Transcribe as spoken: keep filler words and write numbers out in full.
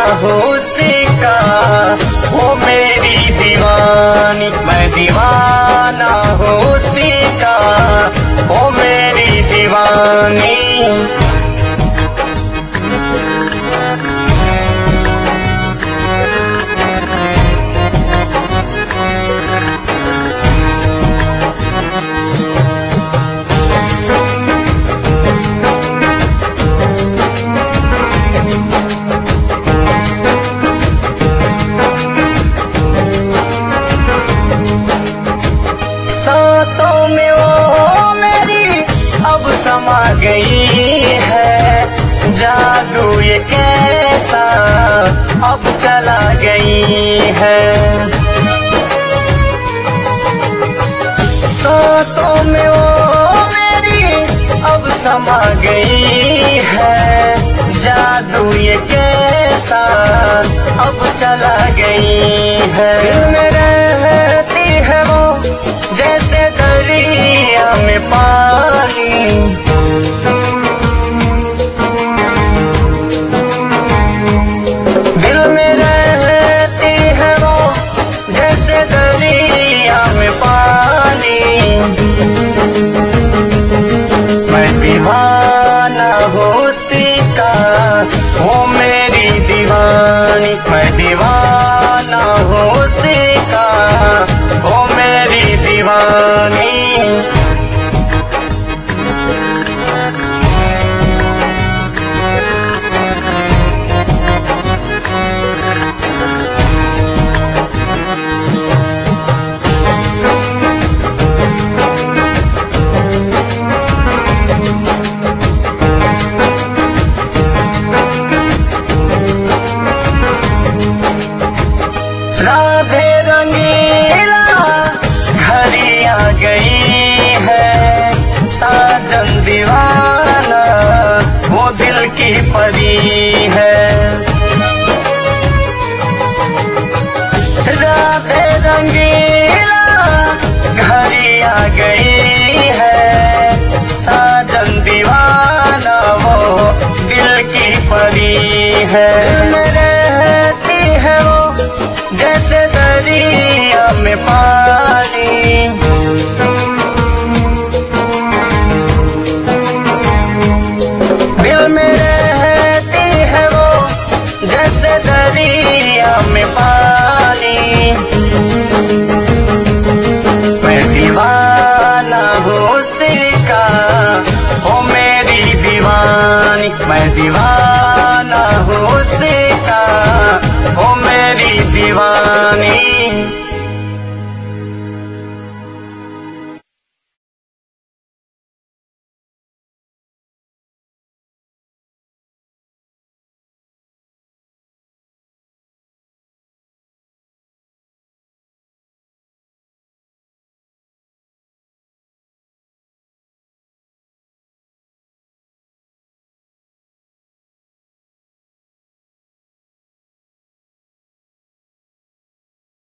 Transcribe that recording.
हो उसका, वो मेरी दीवानी। मैं दीवाना हो उसका, वो मेरी दीवानी। सांसों में वो मेरी अब समा गई है, जादू ये कैसा अब चला गई है। सांसों में वो मेरी अब समा गई है, जादू ये कैसा अब चला गई है। दिल में रहती है वो जैसे दरिया में पानी, दिल में रहती है वो जैसे दरिया में पानी। मैं दीवाना हो उसका, वो मेरी दीवानी। मैं दीवाना हो उसका, वो मेरी दीवानी। राधे रंगीला घड़ी आ गई है, साजन दीवाना वो दिल की परी है। राधे रंगीला घड़ी आ गई है, साजन दीवाना वो दिल की परी है। रहती है वो जैसे दरिया में पानी, दिल में रहती है वो जैसे दरिया में पानी। मैं दीवाना हूँ उसका, वो मेरी दीवानी। मैं दीवाना